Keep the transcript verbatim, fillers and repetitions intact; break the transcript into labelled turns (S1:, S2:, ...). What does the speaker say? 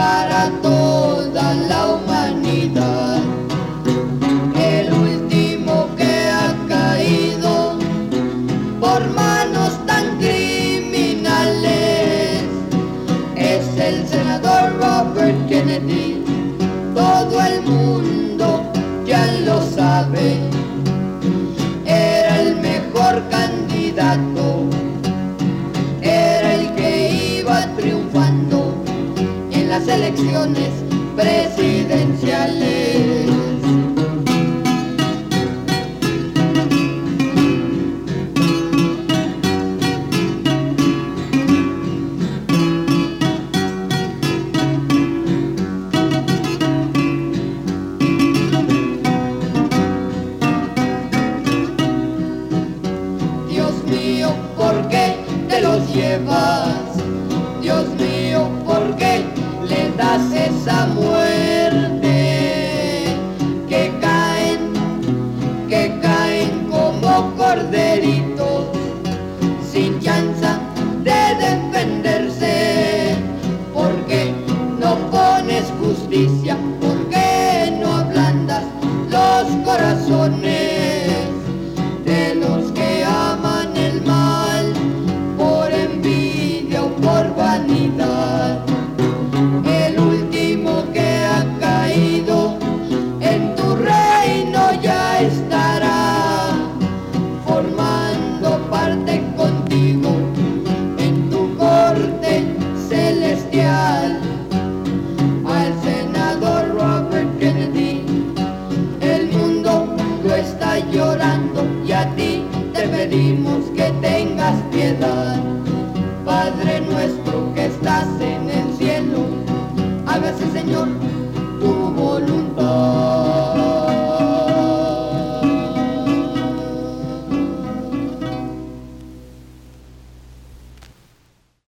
S1: para toda la humanidad. El último que ha caído por manos tan criminales es el senador Robert Kennedy. Todo el mundo ya lo sabe, era el mejor candidato, era el que iba triunfando en las elecciones presidenciales. Dios mío, ¿por qué te los llevas? Dios mío, ¿por qué le das esa muerte? Que caen, que caen como corderitos, sin chance de defenderse. ¿Por qué no pones justicia? ¿Por qué no ablandas los corazones de los que aman el mal por envidia o por vanidad? El último que ha caído en tu reino ya estará formando parte contigo en tu corte celestial. Al senador Robert Kennedy el mundo lo está llorando y a ti te pedimos que tengas piedad. Padre nuestro que estás en el cielo, hágase Señor